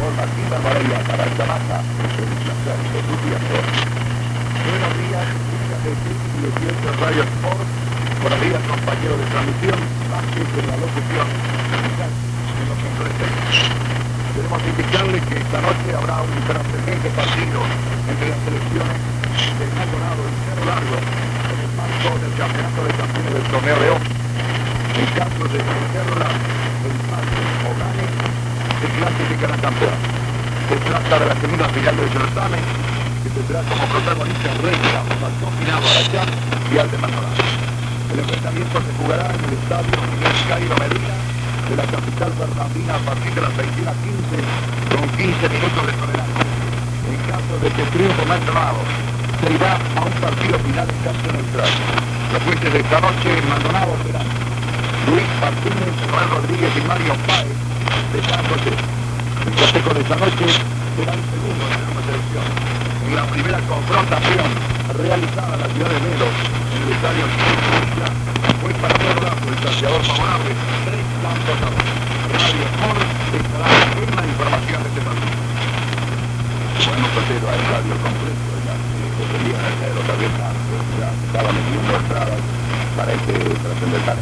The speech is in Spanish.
forma sin barbaridad para esta masa de disfrazar de entusiasmo. Buenos días, hijas de 18 Radio Sport. Buenos días, compañeros de transmisión, Vázquez en la locución, en los controles técnicos. Queremos indicarles que esta noche habrá un trascendente partido entre las selecciones del Maldonado y Cerro Largo en el marco del Campeonato de Campeones del Torneo de hoy. En caso de que Cerro Largo, el empate o gane, se clasificará campeón. Se trata de la segunda final del certamen, que tendrá como protagonista Reina, Pastor Final, Barachá y Alde Maldonado. El enfrentamiento se jugará en el estadio Miguel Cairo Medina de la capital fernandina a partir de las 21:15 con 15 minutos de tolerancia. En caso de que triunfe Maldonado, se irá a un partido final en campo neutral. Los jueces de esta noche en Maldonado serán Luis Martínez, Noel Rodríguez y Mario Páez de San José. El consejo de esta noche será el segundo de la selección. En la primera confrontación realizada en la ciudad de Melo, en el estadio Chico, fue para Cerro Largo el tanteador favorable, 3 tantos a 2. Radio Sport estará en la información de este partido. Bueno, tercero al radio completo, ya se quería el negro también, ya estaba metiendo entradas para este trascendental